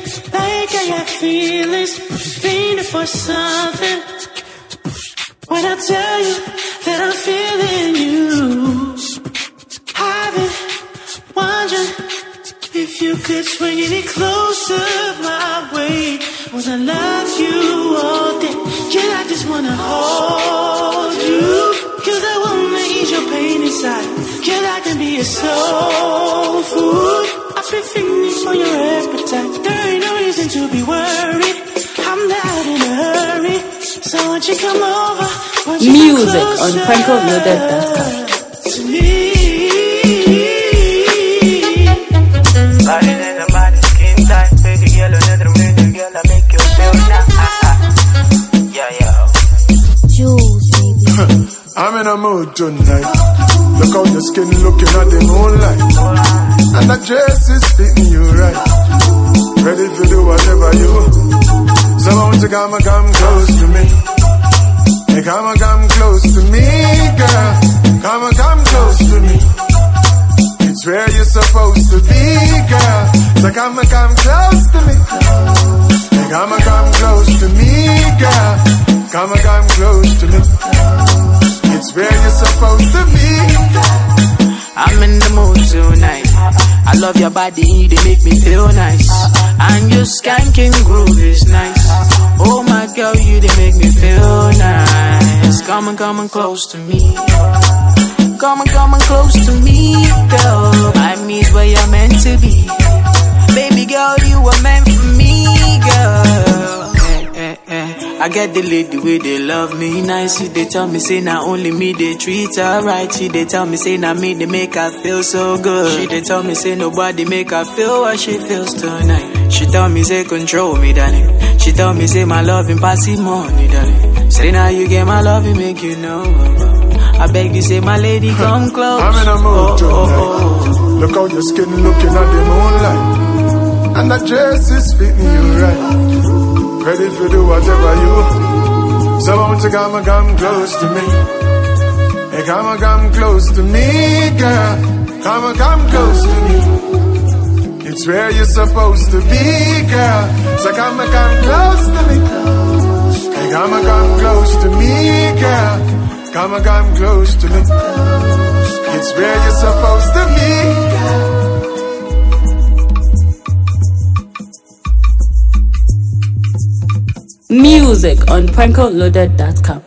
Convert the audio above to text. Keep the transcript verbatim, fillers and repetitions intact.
like I got feelings, feeling for something. When I tell you that I'm feeling you, I've been wondering if you could swing any closer my way. Wanna love you all day, girl, I just wanna hold you. Cause I wanna ease your pain inside, girl, I can be a soul food. I've been feeling for your appetite, there ain't no reason to be worried, I'm not in a hurry. So won't you come over, won't you Music come on Pranko Loaded dot com. to me. Body in the body, skin tight, baby girl, another minute, girl, I make you feel nice. Yeah, yeah. Jules, baby. I'm in a mood tonight. Look how your skin looking at the moonlight, and that dress is fitting you right. Ready to do whatever you. So won't you come and come close to me? Hey, come and come close to me, girl. Come and come close to me. It's where you're supposed to be, girl. So come and come close to me. Hey, come and come close to me, girl. Come and come close to me. It's where you're supposed to be. I'm in the mood tonight. I love your body, they make me feel nice. And your skanking groove is nice. Oh my girl, you they make me feel nice. Come and come and close to me. Come and come and close to me, girl. I mean where you're meant to be. Baby girl, you were meant for me, girl. Eh, eh, eh. I get the lady way they love me nice. She they tell me say not only me they treat her right. She they tell me say not me they make her feel so good. She they tell me say nobody make her feel what she feels tonight. She tell me say control me, darling. She tell me say my loving passing money, darling. Say now you get my loving make you know. I beg you say my lady come close. I'm in a mood tonight. Oh, oh, oh. Look how your skin looking at the moonlight, and that dress is fitting you right. Ready to do whatever you. So won't you come and come close to me? Hey, come and come close to me, girl. Come and come close to me. It's where you're supposed to be, girl. So come and come close to me. Hey, come and come close to me, girl. Come and come close to me. It's where you're supposed to be. Music on Pranko Loaded dot com.